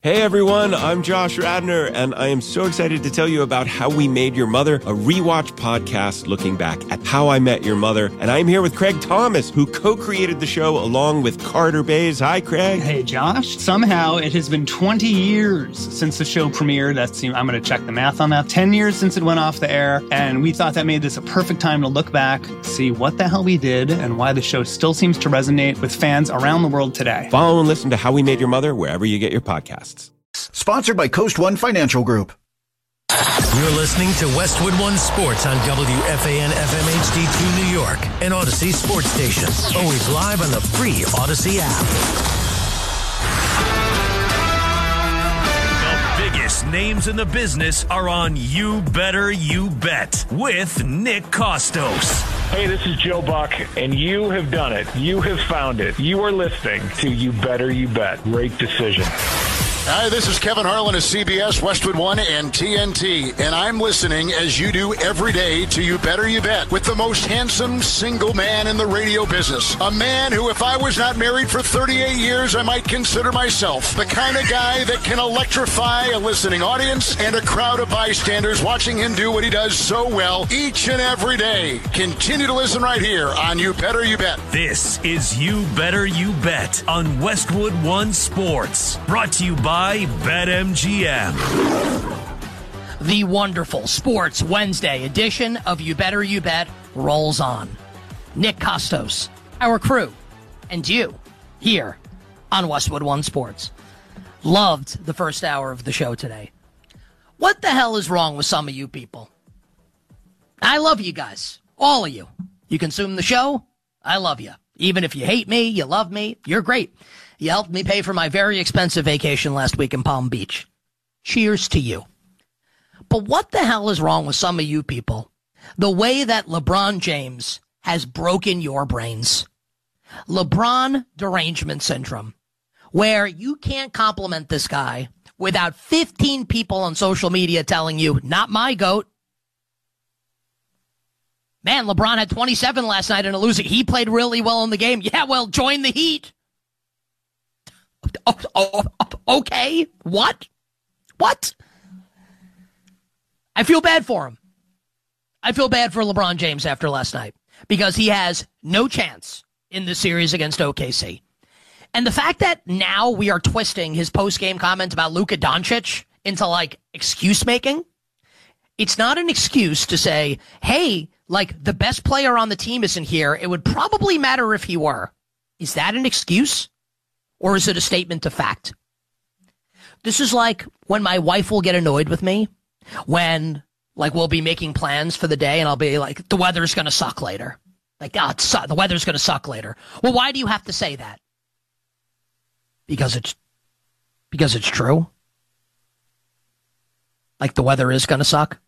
Hey everyone, I'm Josh Radner, and I am so excited to tell you about How We Made Your Mother, a rewatch podcast looking back at How I Met Your Mother. And I'm here with Craig Thomas, who co-created the show along with Carter Bays. Hi, Craig. Hey, Josh. Somehow it has been 20 years since the show premiered. I'm going to check the math on that. 10 years since it went off the air, and we thought that made this a perfect time to look back, see what the hell we did, and why the show still seems to resonate with fans around the world today. Follow and listen to How We Made Your Mother wherever you get your podcasts. Sponsored by Coast One Financial Group. You're listening to Westwood One Sports on WFAN FM HD2 New York and Odyssey Sports Station. Always live on the free Odyssey app. The biggest names in the business are on You Better You Bet with Nick Kostos. Hey, this is Joe Buck, and you have done it. You have found it. You are listening to You Better You Bet. Great decision. Hi, this is Kevin Harlan of CBS, Westwood One, and TNT, and I'm listening, as you do every day, to You Better You Bet with the most handsome single man in the radio business. A man who, if I was not married for 38 years, I might consider myself the kind of guy that can electrify a listening audience and a crowd of bystanders watching him do what he does so well each and every day. Continue to listen right here on You Better You Bet. This is You Better You Bet on Westwood One Sports, brought to you by BetMGM. The wonderful Sports Wednesday edition of You Better You Bet rolls on. Nick Kostos, our crew, and you here on Westwood One Sports. Loved the first hour of the show today. What the hell is wrong with some of you people? I love you guys, all of you. You consume the show, I love you. Even if you hate me, you love me, you're great. You helped me pay for my very expensive vacation last week in Palm Beach. Cheers to you. But what the hell is wrong with some of you people? The way that LeBron James has broken your brains. LeBron derangement syndrome, where you can't compliment this guy without 15 people on social media telling you, not my GOAT. Man, LeBron had 27 last night in a losing. He played really well in the game. Yeah, well, join the Heat. Okay. What? I feel bad for him. I feel bad for LeBron James after last night because he has no chance in the series against OKC. And the fact that now we are twisting his post-game comment about Luka Doncic into like excuse making. It's not an excuse to say, hey, like the best player on the team isn't here. It would probably matter if he were. Is that an excuse? Or is it a statement of fact? This is like when my wife will get annoyed with me when, like, we'll be making plans for the day and I'll be like, the weather's going to suck later. Like, the weather's going to suck later. Well, why do you have to say that? Because it's true. Like, the weather is going to suck.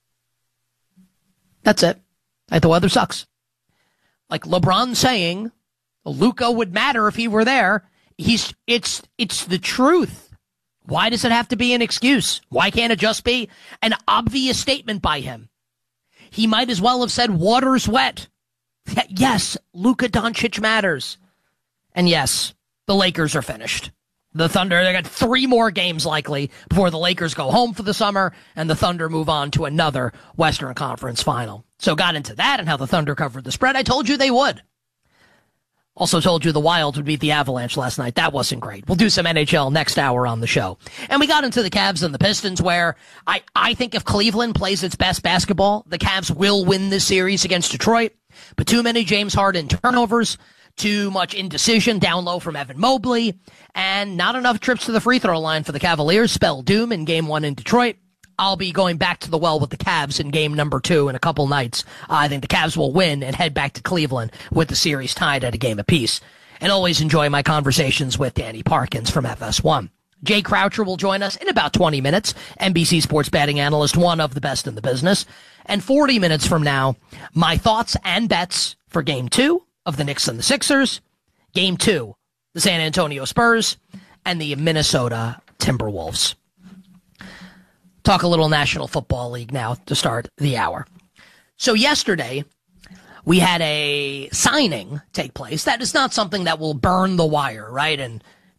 That's it. Like, the weather sucks. Like LeBron saying Luka would matter if he were there. It's the truth. Why does it have to be an excuse? Why can't it just be an obvious statement by him? He might as well have said water's wet. Yes, Luka Doncic matters. And yes, the Lakers are finished. The Thunder, they got 3 more games likely before the Lakers go home for the summer and the Thunder move on to another Western Conference final. So got into that and how the Thunder covered the spread. I told you they would. Also told you the Wild would beat the Avalanche last night. That wasn't great. We'll do some NHL next hour on the show. And we got into the Cavs and the Pistons where I think if Cleveland plays its best basketball, the Cavs will win this series against Detroit. But too many James Harden turnovers, too much indecision down low from Evan Mobley, and not enough trips to the free throw line for the Cavaliers. Spell doom in game 1 in Detroit. I'll be going back to the well with the Cavs in game number 2 in a couple nights. I think the Cavs will win and head back to Cleveland with the series tied at a game apiece. And always enjoy my conversations with Danny Parkins from FS1. Jay Croucher will join us in about 20 minutes. NBC sports betting analyst, one of the best in the business. And 40 minutes from now, my thoughts and bets for game 2 of the Knicks and the Sixers, game 2, the San Antonio Spurs, and the Minnesota Timberwolves. Talk a little National Football League now to start the hour. So yesterday, we had a signing take place. That is not something that will burn the wire, right? And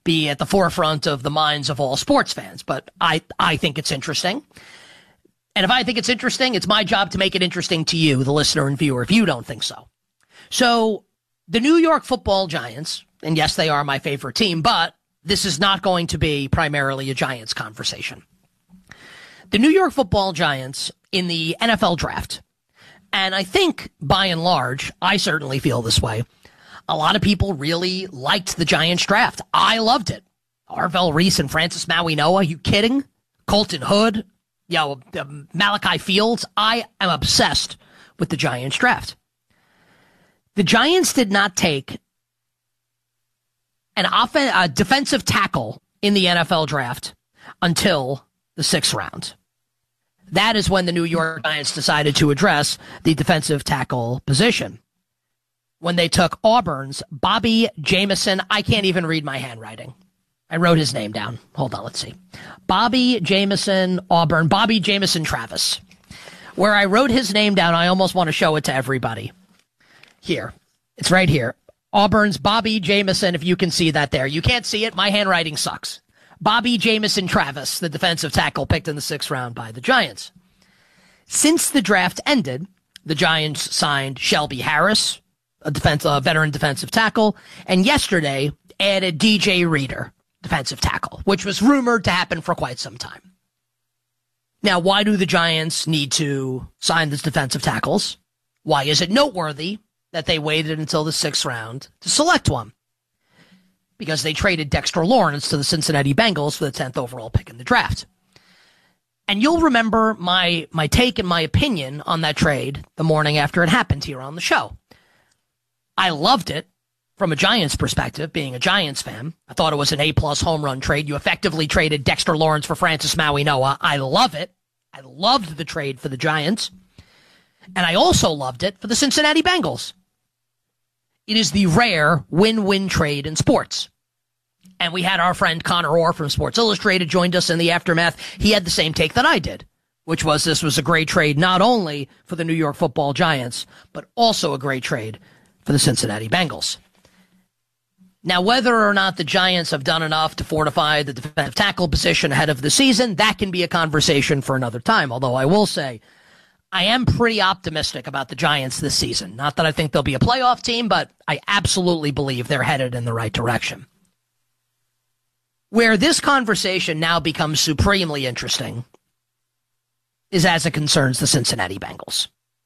be at the forefront of the minds of all sports fans, but I think it's interesting. And if I think it's interesting, it's my job to make it interesting to you, the listener and viewer, if you don't think so. So the New York Football Giants, and yes, they are my favorite team, but this is not going to be primarily a Giants conversation. The New York Football Giants in the NFL draft, and I think by and large, I certainly feel this way, a lot of people really liked the Giants draft. I loved it. Arvell Reese and Francis Maui-Noa, are you kidding? Colton Hood, Malachi Fields. I am obsessed with the Giants draft. The Giants did not take a defensive tackle in the NFL draft until the 6th round. That is when the New York Giants decided to address the defensive tackle position. When they took Auburn's Bobby Jamison, I can't even read my handwriting. I wrote his name down. Hold on, let's see. Bobby Jamison, Auburn, Bobby Jamison Travis. Where I wrote his name down, I almost want to show it to everybody. Here. It's right here. Auburn's Bobby Jamison, if you can see that there. You can't see it. My handwriting sucks. Bobby Jamison Travis, the defensive tackle picked in the 6th round by the Giants. Since the draft ended, the Giants signed Shelby Harris, a veteran defensive tackle, and yesterday added DJ Reader, defensive tackle, which was rumored to happen for quite some time. Now, why do the Giants need to sign these defensive tackles? Why is it noteworthy that they waited until the 6th round to select one? Because they traded Dexter Lawrence to the Cincinnati Bengals for the 10th overall pick in the draft. And you'll remember my take and my opinion on that trade the morning after it happened here on the show. I loved it from a Giants perspective, being a Giants fan. I thought it was an A-plus home run trade. You effectively traded Dexter Lawrence for Francis Maui-Noa. I love it. I loved the trade for the Giants. And I also loved it for the Cincinnati Bengals. It is the rare win-win trade in sports. And we had our friend Connor Orr from Sports Illustrated joined us in the aftermath. He had the same take that I did, which was this was a great trade not only for the New York Football Giants, but also a great trade for the Cincinnati Bengals. Now, whether or not the Giants have done enough to fortify the defensive tackle position ahead of the season, that can be a conversation for another time. Although I will say, I am pretty optimistic about the Giants this season. Not that I think they'll be a playoff team, but I absolutely believe they're headed in the right direction. Where this conversation now becomes supremely interesting is as it concerns the Cincinnati Bengals.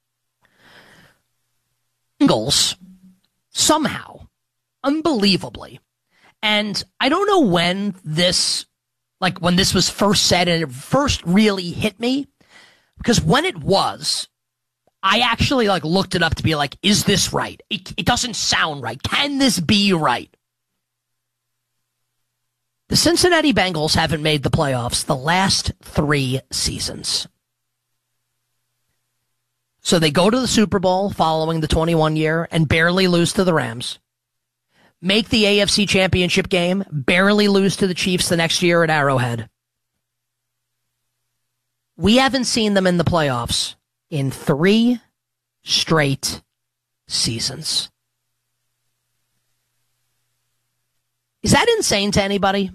Bengals, somehow, unbelievably, and I don't know when this was first said and it first really hit me, because when it was, I actually looked it up to be like, is this right? It doesn't sound right. Can this be right? The Cincinnati Bengals haven't made the playoffs the last 3 seasons. So they go to the Super Bowl following the 21 year and barely lose to the Rams. Make the AFC Championship game, barely lose to the Chiefs the next year at Arrowhead. We haven't seen them in the playoffs in 3 straight seasons. Is that insane to anybody?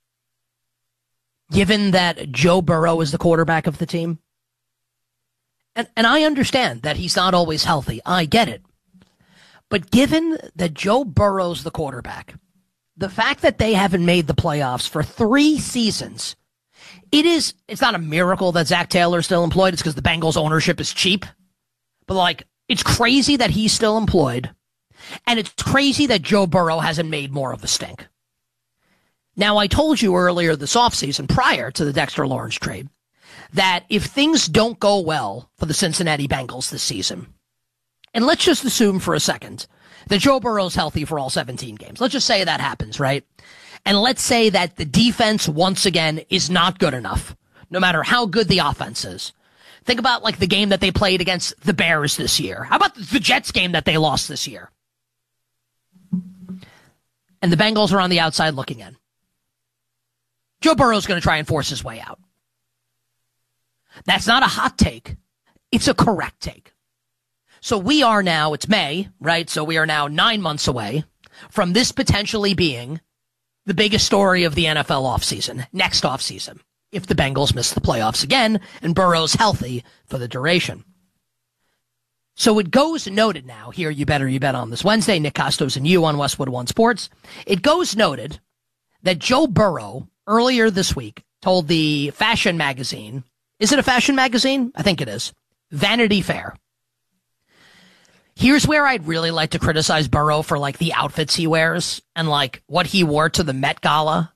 Given that Joe Burrow is the quarterback of the team? And I understand that he's not always healthy. I get it. But given that Joe Burrow's the quarterback, the fact that they haven't made the playoffs for 3 seasons, it's not a miracle that Zach Taylor's still employed. It's because the Bengals ownership is cheap. But it's crazy that he's still employed. And it's crazy that Joe Burrow hasn't made more of a stink. Now, I told you earlier this offseason, prior to the Dexter Lawrence trade, that if things don't go well for the Cincinnati Bengals this season, and let's just assume for a second that Joe Burrow's healthy for all 17 games. Let's just say that happens, right? And let's say that the defense, once again, is not good enough, no matter how good the offense is. Think about the game that they played against the Bears this year. How about the Jets game that they lost this year? And the Bengals are on the outside looking in. Joe Burrow's going to try and force his way out. That's not a hot take. It's a correct take. So we are now, it's May, right? So we are now 9 months away from this potentially being the biggest story of the NFL offseason, next offseason, if the Bengals miss the playoffs again and Burrow's healthy for the duration. So it goes noted now, here you bet on this Wednesday, Nick Costos and you on Westwood One Sports. It goes noted that Joe Burrow earlier this week told the fashion magazine, is it a fashion magazine? I think it is, Vanity Fair. Here's where I'd really like to criticize Burrow for like the outfits he wears and like what he wore to the Met Gala.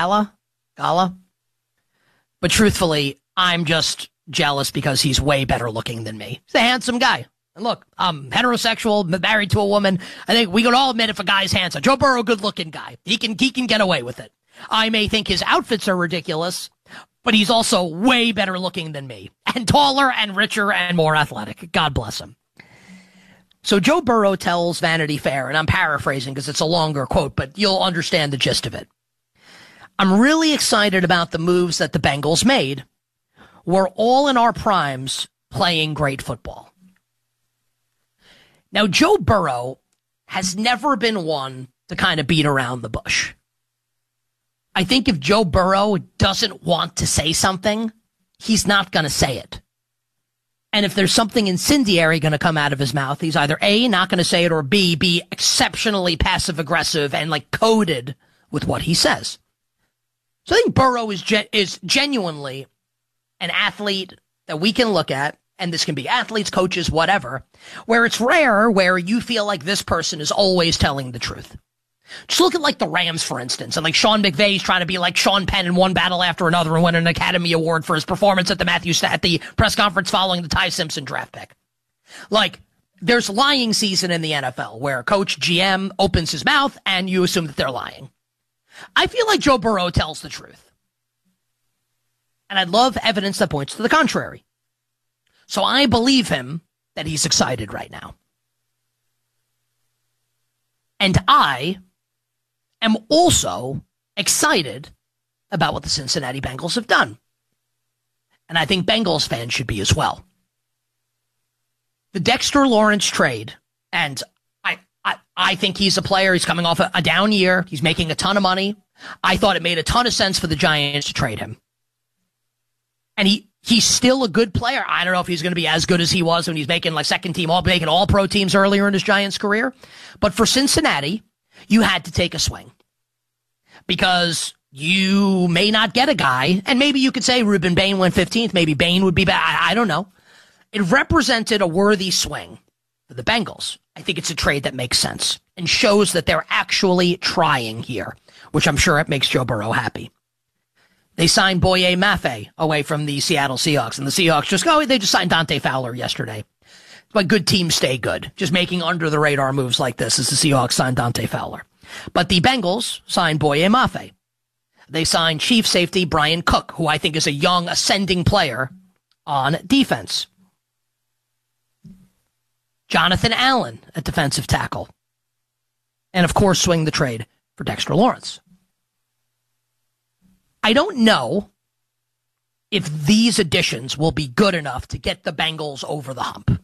But truthfully, I'm just jealous because he's way better looking than me. He's a handsome guy. And look, I'm heterosexual, married to a woman. I think we can all admit if a guy's handsome. Joe Burrow, good looking guy. He can get away with it. I may think his outfits are ridiculous, but he's also way better looking than me and taller and richer and more athletic. God bless him. So Joe Burrow tells Vanity Fair, and I'm paraphrasing because it's a longer quote, but you'll understand the gist of it. I'm really excited about the moves that the Bengals made. We're all in our primes playing great football. Now, Joe Burrow has never been one to kind of beat around the bush. I think if Joe Burrow doesn't want to say something, he's not going to say it. And if there's something incendiary going to come out of his mouth, he's either A, not going to say it, or B, be exceptionally passive-aggressive and like coded with what he says. So I think Burrow is genuinely an athlete that we can look at, and this can be athletes, coaches, whatever, where it's rare where you feel like this person is always telling the truth. Just look at like the Rams, for instance, and like Sean McVay's trying to be like Sean Penn in one battle after another and win an Academy Award for his performance at the press conference following the Ty Simpson draft pick. Like, there's lying season in the NFL where coach GM opens his mouth and you assume that they're lying. I feel like Joe Burrow tells the truth. And I'd love evidence that points to the contrary. So I believe him that he's excited right now. And I am also excited about what the Cincinnati Bengals have done. And I think Bengals fans should be as well. The Dexter Lawrence trade, and I think he's a player. He's coming off a down year. He's making a ton of money. I thought it made a ton of sense for the Giants to trade him. And he's still a good player. I don't know if he's going to be as good as he was when he's making like second team, making all pro teams earlier in his Giants career. But for Cincinnati, you had to take a swing because you may not get a guy. And maybe you could say Ruben Bain went 15th. Maybe Bain would be back. I don't know. It represented a worthy swing for the Bengals. I think it's a trade that makes sense and shows that they're actually trying here, which I'm sure it makes Joe Burrow happy. They signed Boye Mafe away from the Seattle Seahawks, and the Seahawks they just signed Dante Fowler yesterday. But good teams stay good. Just making under-the-radar moves like this as the Seahawks signed Dante Fowler. But the Bengals signed Boye Mafe. They signed Chief Safety Brian Cook, who I think is a young, ascending player on defense. Jonathan Allen at defensive tackle. And, of course, swing the trade for Dexter Lawrence. I don't know if these additions will be good enough to get the Bengals over the hump.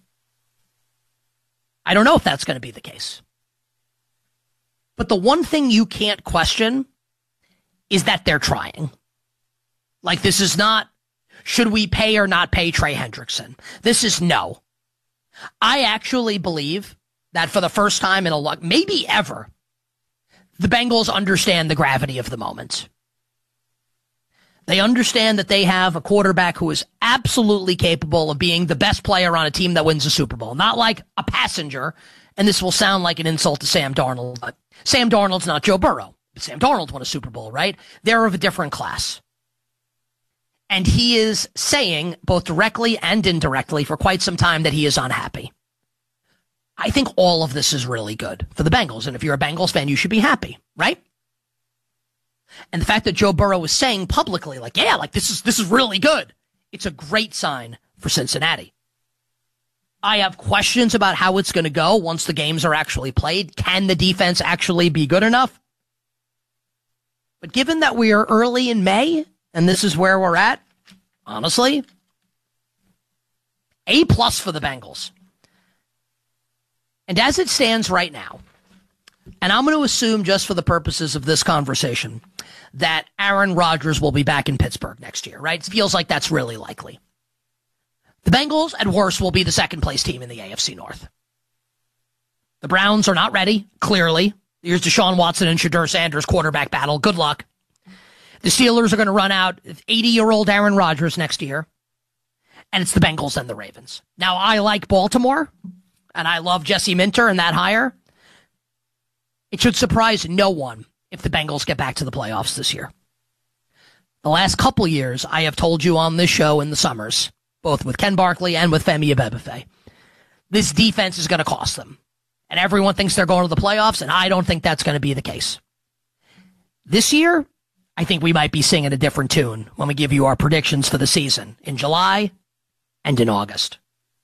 I don't know if that's going to be the case. But the one thing you can't question is that they're trying. Like, this is not, should we pay or not pay Trey Hendrickson? This is no. I actually believe that for the first time in maybe ever, the Bengals understand the gravity of the moment. They understand that they have a quarterback who is absolutely capable of being the best player on a team that wins the Super Bowl. Not like a passenger, and this will sound like an insult to Sam Darnold, but Sam Darnold's not Joe Burrow. Sam Darnold won a Super Bowl, right? They're of a different class. And he is saying, both directly and indirectly, for quite some time that he is unhappy. I think all of this is really good for the Bengals. And if you're a Bengals fan, you should be happy, right? And the fact that Joe Burrow is saying publicly, this is really good. It's a great sign for Cincinnati. I have questions about how it's going to go once the games are actually played. Can the defense actually be good enough? But given that we are early in May, and this is where we're at, honestly, A+ for the Bengals. And as it stands right now, And I'm going to assume, just for the purposes of this conversation, that Aaron Rodgers will be back in Pittsburgh next year, right? It feels like that's really likely. The Bengals, at worst, will be the second-place team in the AFC North. The Browns are not ready, clearly. Here's Deshaun Watson and Shadur Sanders quarterback battle. Good luck. The Steelers are going to run out 80-year-old Aaron Rodgers next year. And it's the Bengals and the Ravens. Now, I like Baltimore, and I love Jesse Minter and that hire. It should surprise no one if the Bengals get back to the playoffs this year. The last couple years, I have told you on this show in the summers, both with Ken Barkley and with Femi Abebefe, this defense is going to cost them. And everyone thinks they're going to the playoffs, and I don't think that's going to be the case. This year, I think we might be singing a different tune when we give you our predictions for the season in July and in August.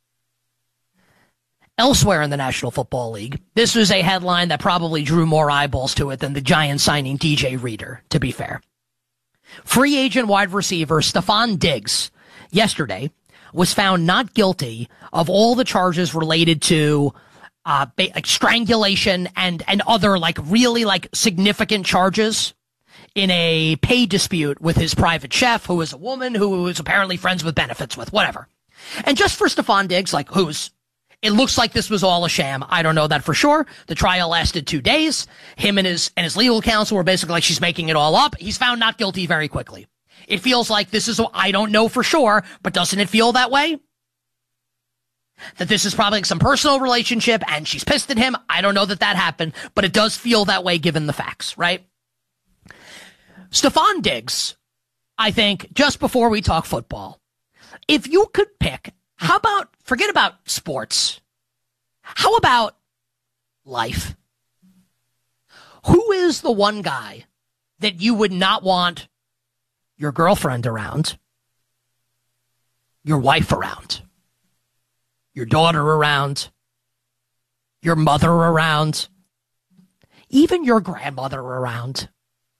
Elsewhere in the National Football League, this was a headline that probably drew more eyeballs to it than the Giants signing DJ Reader, to be fair. Free agent wide receiver Stephon Diggs yesterday was found not guilty of all the charges related to strangulation and other really significant charges in a pay dispute with his private chef, who is a woman who was apparently friends with benefits with, whatever. And just for Stephon Diggs, it looks like this was all a sham. I don't know that for sure. The trial lasted 2 days. Him and his legal counsel were basically like, she's making it all up. He's found not guilty very quickly. It feels like this is, I don't know for sure, but doesn't it feel that way? That this is probably some personal relationship and she's pissed at him. I don't know that happened, but it does feel that way given the facts, right? Stephon Diggs, I think, just before we talk football, if you could pick, forget about sports, how about life? Who is the one guy that you would not want your girlfriend around, your wife around, your daughter around, your mother around, even your grandmother around?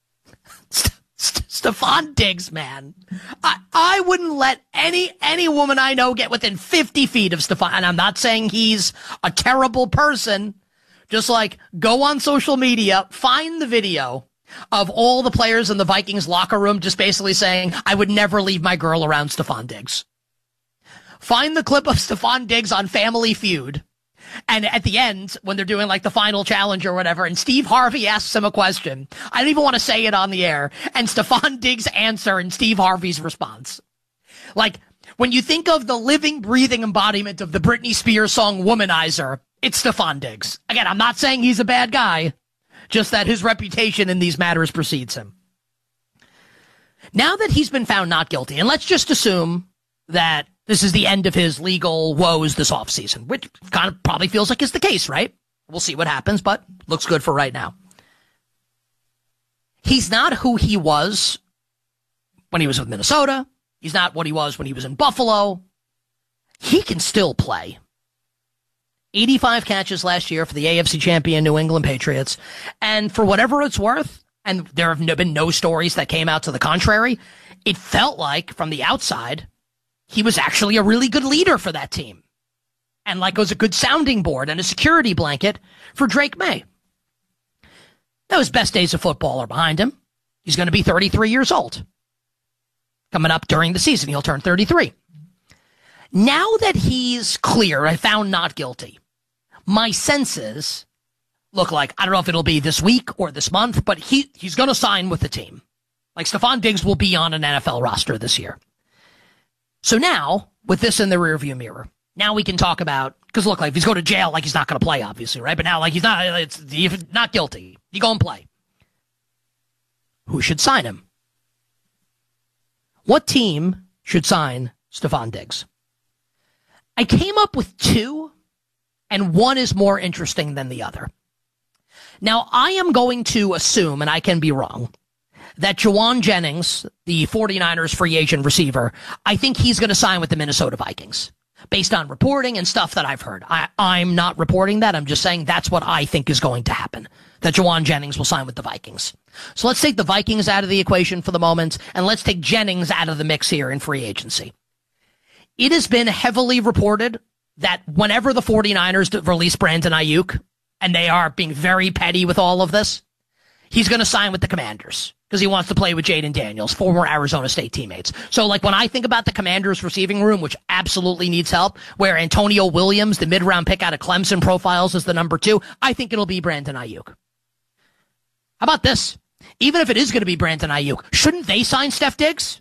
Stephon Diggs, man. I wouldn't let any woman I know get within 50 feet of Stephon. And I'm not saying he's a terrible person. Just go on social media, find the video of all the players in the Vikings locker room just basically saying, I would never leave my girl around Stephon Diggs. Find the clip of Stephon Diggs on Family Feud. And at the end, when they're doing the final challenge or whatever, and Steve Harvey asks him a question, I don't even want to say it on the air, and Stephon Diggs' answer and Steve Harvey's response. When you think of the living, breathing embodiment of the Britney Spears song Womanizer, it's Stephon Diggs. Again, I'm not saying he's a bad guy, just that his reputation in these matters precedes him. Now that he's been found not guilty, and let's just assume that this is the end of his legal woes this offseason, which kind of probably feels like is the case, right? We'll see what happens, but looks good for right now. He's not who he was when he was with Minnesota. He's not what he was when he was in Buffalo. He can still play. 85 catches last year for the AFC champion New England Patriots. And for whatever it's worth, and there have been no stories that came out to the contrary, it felt like from the outside, he was actually a really good leader for that team. And was a good sounding board and a security blanket for Drake May. Now his best days of football are behind him. He's going to be 33 years old. Coming up during the season, he'll turn 33. Now that he's clear, I found not guilty, my senses look like, I don't know if it'll be this week or this month, but he's going to sign with the team. Stephon Diggs will be on an NFL roster this year. So now, with this in the rearview mirror, now we can talk about, because look, if he's going to jail, he's not going to play, obviously, right? But now, he's not guilty. He go and play. Who should sign him? What team should sign Stephon Diggs? I came up with two, and one is more interesting than the other. Now, I am going to assume, and I can be wrong, that Jauan Jennings, the 49ers free agent receiver, I think he's going to sign with the Minnesota Vikings based on reporting and stuff that I've heard. I'm not reporting that. I'm just saying that's what I think is going to happen, that Jauan Jennings will sign with the Vikings. So let's take the Vikings out of the equation for the moment, and let's take Jennings out of the mix here in free agency. It has been heavily reported that whenever the 49ers release Brandon Ayuk, and they are being very petty with all of this, he's going to sign with the Commanders because he wants to play with Jaden Daniels, former Arizona State teammates. So, like, when I think about the Commanders receiving room, which absolutely needs help, where Antonio Williams, the mid-round pick out of Clemson, profiles as the number 2, I think it'll be Brandon Ayuk. How about this? Even if it is going to be Brandon Ayuk, shouldn't they sign Steph Diggs?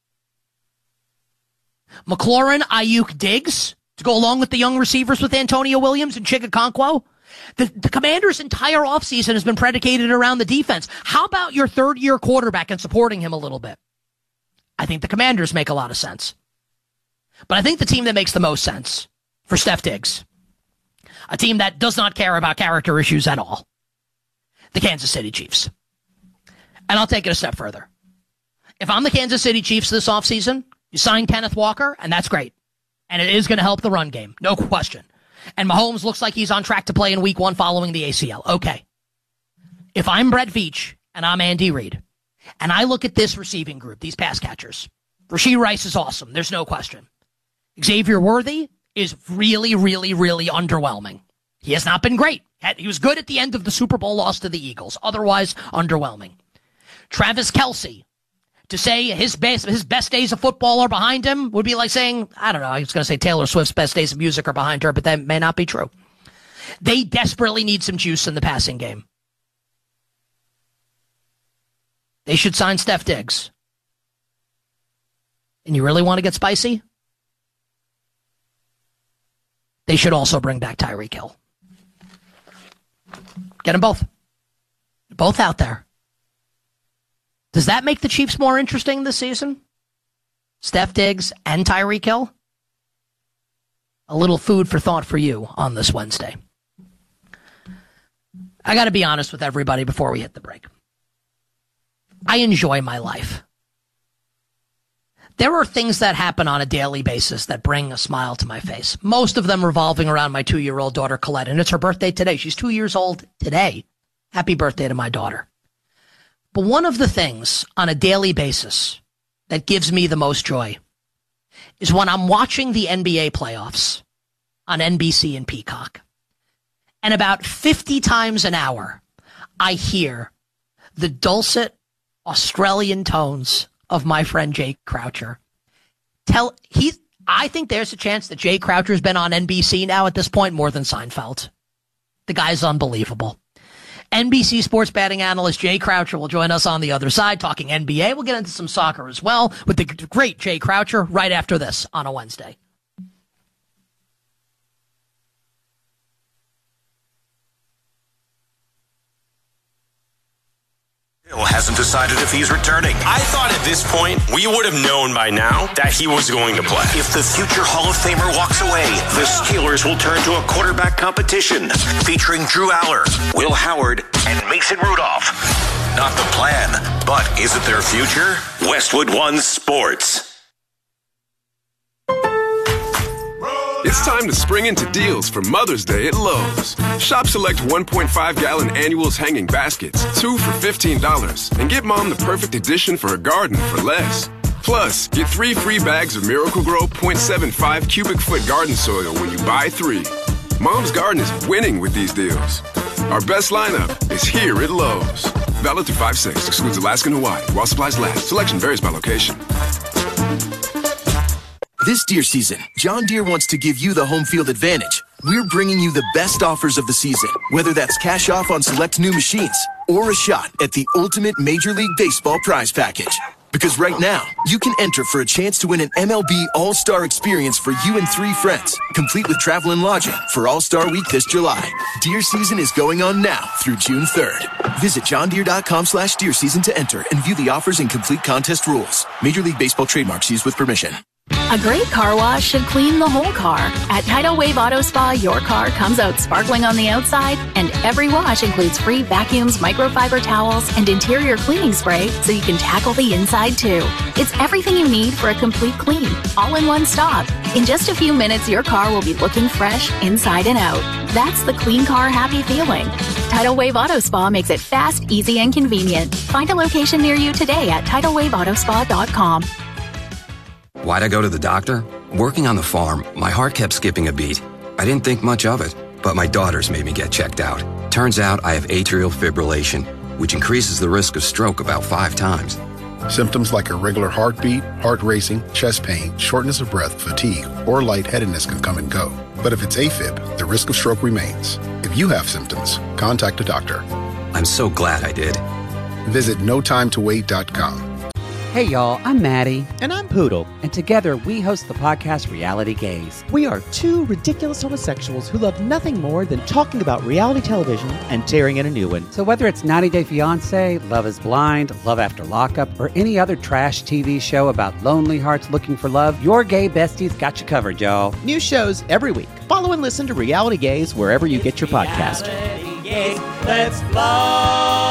McLaurin, Ayuk, Diggs to go along with the young receivers with Antonio Williams and Chigakonkwo? The Commanders' entire offseason has been predicated around the defense. How about your third-year quarterback and supporting him a little bit? I think the Commanders make a lot of sense. But I think the team that makes the most sense for Steph Diggs, a team that does not care about character issues at all, the Kansas City Chiefs. And I'll take it a step further. If I'm the Kansas City Chiefs this offseason, you sign Kenneth Walker, and that's great. And it is going to help the run game, no question. And Mahomes looks like he's on track to play in week 1 following the ACL. Okay. If I'm Brett Veach and I'm Andy Reid, and I look at this receiving group, these pass catchers, Rashee Rice is awesome. There's no question. Xavier Worthy is really, really, really underwhelming. He has not been great. He was good at the end of the Super Bowl loss to the Eagles. Otherwise, underwhelming. Travis Kelce, to say his best days of football are behind him would be like saying, I don't know, I was going to say Taylor Swift's best days of music are behind her, but that may not be true. They desperately need some juice in the passing game. They should sign Steph Diggs. And you really want to get spicy? They should also bring back Tyreek Hill. Get them both. They're both out there. Does that make the Chiefs more interesting this season? Steph Diggs and Tyreek Hill? A little food for thought for you on this Wednesday. I got to be honest with everybody before we hit the break. I enjoy my life. There are things that happen on a daily basis that bring a smile to my face. Most of them revolving around my 2-year-old daughter, Colette, and it's her birthday today. She's 2 years old today. Happy birthday to my daughter. But one of the things on a daily basis that gives me the most joy is when I'm watching the NBA playoffs on NBC and Peacock. And about 50 times an hour, I hear the dulcet Australian tones of my friend Jay Croucher. I think there's a chance that Jay Croucher's been on NBC now at this point more than Seinfeld. The guy's unbelievable. NBC sports betting analyst Jay Croucher will join us on the other side talking NBA. We'll get into some soccer as well with the great Jay Croucher right after this on a Wednesday. Bill hasn't decided if he's returning. I thought at this point we would have known by now that he was going to play. If the future Hall of Famer walks away, the Steelers will turn to a quarterback competition featuring Drew Aller, Will Howard, and Mason Rudolph. Not the plan, but is it their future? Westwood One Sports. It's time to spring into deals for Mother's Day at Lowe's. Shop select 1.5-gallon annuals hanging baskets, 2 for $15, and get Mom the perfect addition for a garden for less. Plus, get 3 free bags of Miracle-Gro 0.75 cubic foot garden soil when you buy 3. Mom's garden is winning with these deals. Our best lineup is here at Lowe's. Valid through 5/6, excludes Alaska and Hawaii, while supplies last. Selection varies by location. This deer season, John Deere wants to give you the home field advantage. We're bringing you the best offers of the season, whether that's cash off on select new machines or a shot at the ultimate Major League Baseball prize package. Because right now, you can enter for a chance to win an MLB All-Star experience for you and 3 friends, complete with travel and lodging for All-Star Week this July. Deer season is going on now through June 3rd. Visit johndeere.com/deer season to enter and view the offers and complete contest rules. Major League Baseball trademarks used with permission. A great car wash should clean the whole car. At Tidal Wave Auto Spa, your car comes out sparkling on the outside, and every wash includes free vacuums, microfiber towels, and interior cleaning spray, so you can tackle the inside too. It's everything you need for a complete clean, all in one stop. In just a few minutes, your car will be looking fresh inside and out. That's the clean car happy feeling. Tidal Wave Auto Spa makes it fast, easy, and convenient. Find a location near you today at TidalWaveAutoSpa.com. Why'd I go to the doctor? Working on the farm, my heart kept skipping a beat. I didn't think much of it. But my daughters made me get checked out. Turns out I have atrial fibrillation, which increases the risk of stroke about 5 times. Symptoms like irregular heartbeat, heart racing, chest pain, shortness of breath, fatigue, or lightheadedness can come and go. But if it's AFib, the risk of stroke remains. If you have symptoms, contact a doctor. I'm so glad I did. Visit notimetowait.com. Hey y'all, I'm Maddie. And I'm Poodle. And together we host the podcast Reality Gaze. We are two ridiculous homosexuals who love nothing more than talking about reality television and tearing in a new one. So whether it's 90 Day Fiancé, Love is Blind, Love After Lockup, or any other trash TV show about lonely hearts looking for love, your gay besties got you covered, y'all. New shows every week. Follow and listen to Reality Gaze wherever you get your podcast. Let's fly.